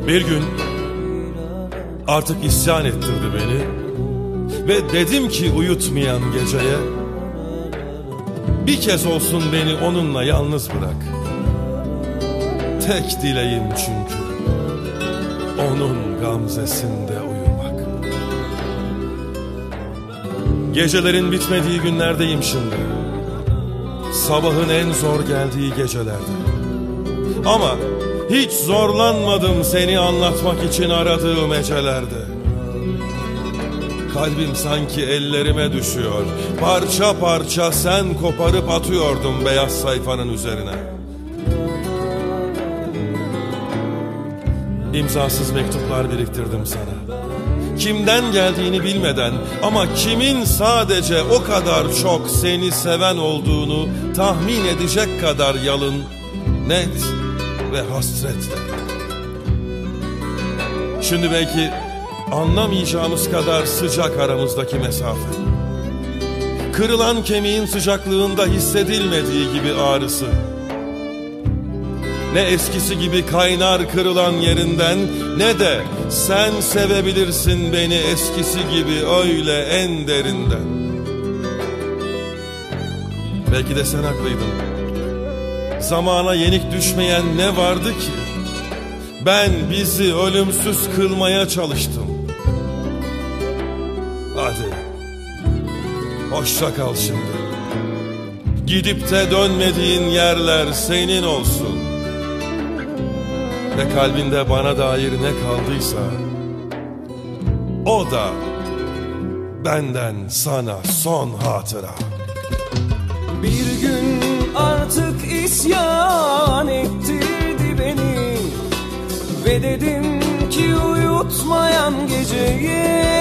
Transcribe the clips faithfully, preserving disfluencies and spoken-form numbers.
Bir gün artık isyan ettirdi beni ve dedim ki uyutmayan geceye, bir kez olsun beni onunla yalnız bırak. Tek dileğim çünkü onun gamzesinde uyumak. Gecelerin bitmediği günlerdeyim şimdi, sabahın en zor geldiği gecelerde. Ama hiç zorlanmadım seni anlatmak için aradığım ecelerde. Kalbim sanki ellerime düşüyor, parça parça sen koparıp atıyordum beyaz sayfanın üzerine. İmzasız mektuplar biriktirdim sana, kimden geldiğini bilmeden ama kimin sadece o kadar çok seni seven olduğunu tahmin edecek kadar yalın, net ve hasret. Şimdi belki anlamayacağımız kadar sıcak aramızdaki mesafe. Kırılan kemiğin sıcaklığında hissedilmediği gibi ağrısı. Ne eskisi gibi kaynar kırılan yerinden, ne de sen sevebilirsin beni eskisi gibi öyle en derinden. Belki de sen haklıydın. Zamana yenik düşmeyen ne vardı ki? Ben bizi ölümsüz kılmaya çalıştım. Hadi, hoşça kal şimdi. Gidip de dönmediğin yerler senin olsun. Ve kalbinde bana dair ne kaldıysa, o da benden sana son hatıra. Bir gün artık isyan ettirdi beni ve dedim ki uyutmayan geceye,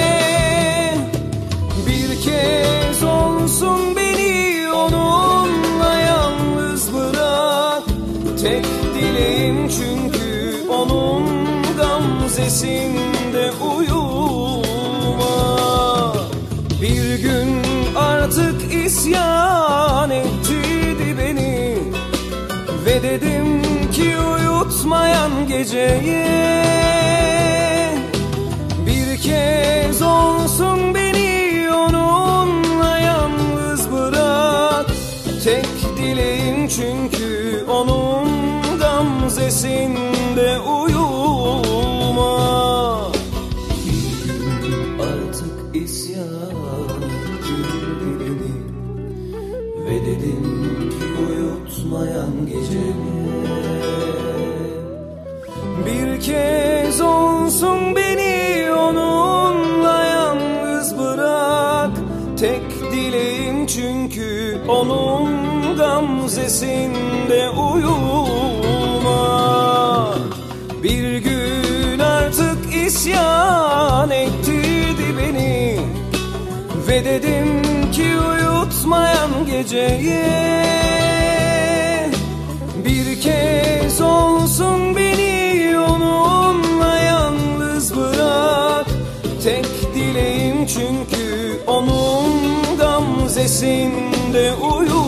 bir kez olsun beni onunla yalnız bırak. Tek dileğim çünkü onun gamzesinde uyumak. Bir gün artık isyan ettirdi beni ve dedim ki uyutmayan geceye, bir kez olsun beni onunla yalnız bırak. Tek dileğim çünkü onun gamzesinde uyumak. Artık isyan ettirdi beni ve dedim ki uyutmayan geceye, bir kez olsun beni onunla yalnız bırak. Tek dileğim çünkü onun gamzesinde uyumak. Bir gün artık isyan ettirdi beni ve dedim ki uyutmayan geceye, bir kez olsun beni onunla yalnız bırak. Tek dileğim çünkü onun gamzesinde uyumak.